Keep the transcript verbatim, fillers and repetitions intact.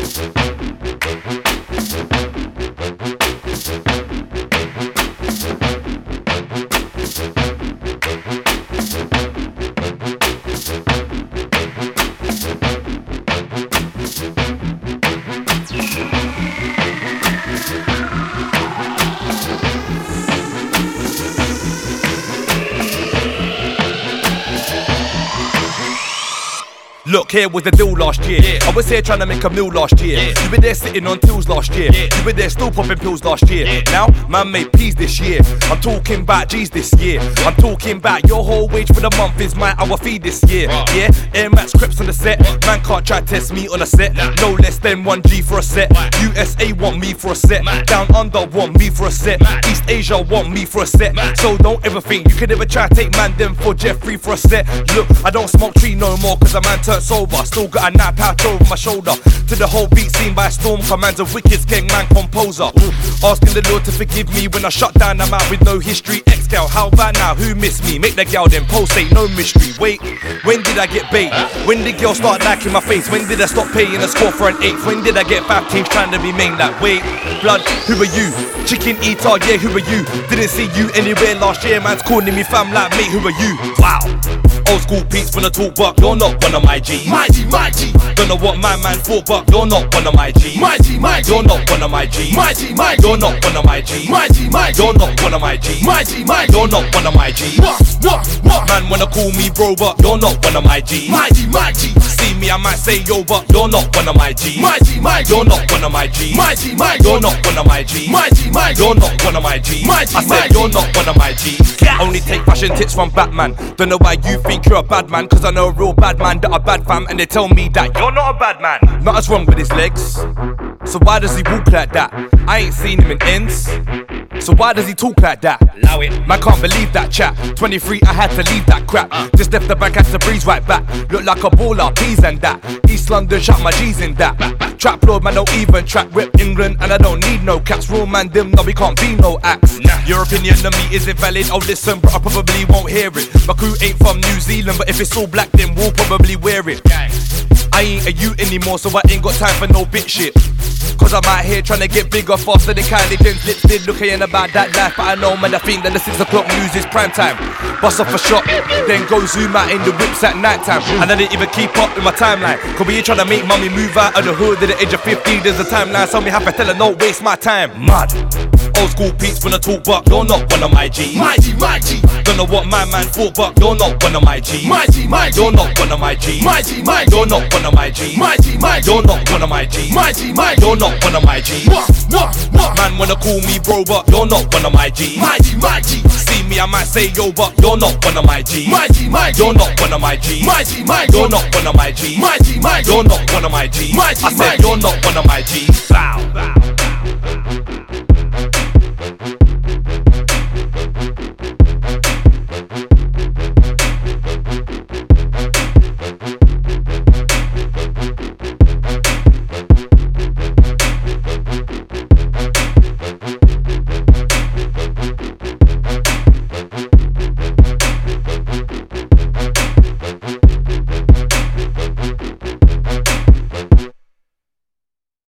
Look, here was the deal last year. Yeah. I was here trying to make a meal last year. Yeah. You were there sitting on tills last year. Yeah. You were there still popping pills last year. Yeah. Now, man made peas this year. I'm talking about G's this year. I'm talking about your whole wage for the month is my hour fee this year. Right. Yeah, Air Max Crips on the set. What? Man can't try test me on a set. Nah. No less than one G for a set. What? U S A want me for a set. Man. Down under want me for a set. Man. East Asia want me for a set. Man. So don't ever think you could ever try to take man them for Jeffrey for a set. Look, I don't smoke tree no more cause a man turned sober. Still got a nap pouch over my shoulder. To the whole beat scene by storm. Commands of Wicked gang man composer. Ooh. Asking the Lord to forgive me when I shut down the mouth with no history. X-Gal, how about now? Who missed me? Make the gal then post, ain't no mystery. Wait, when did I get bait? When did girls start liking my face? When did I stop paying a score for an eighth? When did I get five teams trying to be main like wait? Blood, who are you? Chicken eater, yeah, who are you? Didn't see you anywhere last year, man's calling me fam like mate, who are you? Wow. Old school peeps when I talk, but you're not one of my G's. My G, my G. Don't know what my man thought, but you're not one of my G's. My G, my G. You're not one of my G's. My G, my G. You're not one of my G's. My G, my G. You're not one of my G's. My G, my G. You're not one of my G's. What, what, what? Man wanna call me bro, but you're not one of my G's. My G, my G. See me, I might say yo, but you're not one of my G's. My G, my G. You're not one of my G's. My G, my G. You're not one of my G's. My G, my G. You're not one of my G's. My G, I said you're not one of my G's. Only take fashion tips from Batman. Don't know why you think you're a bad man, cause I know a real bad man that are bad fam, and they tell me that you're not a bad man. Nothing's wrong with his legs, so why does he walk like that? I ain't seen him in ends, so why does he talk like that? Allow it. Man can't believe that chat. twenty-three, I had to leave that crap. Uh. Just left the bank, had to breeze right back. Look like a baller, peas and that. East London, shot my G's in that. Back, back. Trap lord, man, don't even trap. Rip England, and I don't need no caps. Real man, them, no, we can't be no acts. Nah. Your opinion of me isn't valid. Oh, listen, bro, I probably won't hear it. My crew ain't from New Zealand, but if it's all black, then we'll probably wear it. Gang. I ain't a you anymore, so I ain't got time for no bitch shit. Cause I'm out here trying to get bigger faster than Kylie Jenner's lips did. Looking about that life, but I know man, I think that the six o'clock news is prime time. Bust off a shot, then go zoom out in the whips at night time. And I didn't even keep up with my timeline. Cause we ain't trying to make mommy move out of the hood at the age of fifteen. There's a timeline, so me have to tell her don't waste my time. Mad. Old school peeps when I talk, but you're not one of my G's. My G, my G. Don't know what my man thought, but you're not one of my G's. My G, my G. You're not one of my G's. My G, my G. You're not one of my G's. My G, my G. You're not one of my G's. My G, my G. You're not one of my G's. What, what, what? Man wanna call me bro, but you're not one of my G's. My G, my G. See me, I might say yo, but you're not one of my G's. My G, my G. You're not one of my G's. My G, my G. You're not one of my G's. My G, my G. You're not one of my G's. My G, I my said G. you're not one of my G's. Bow, bow.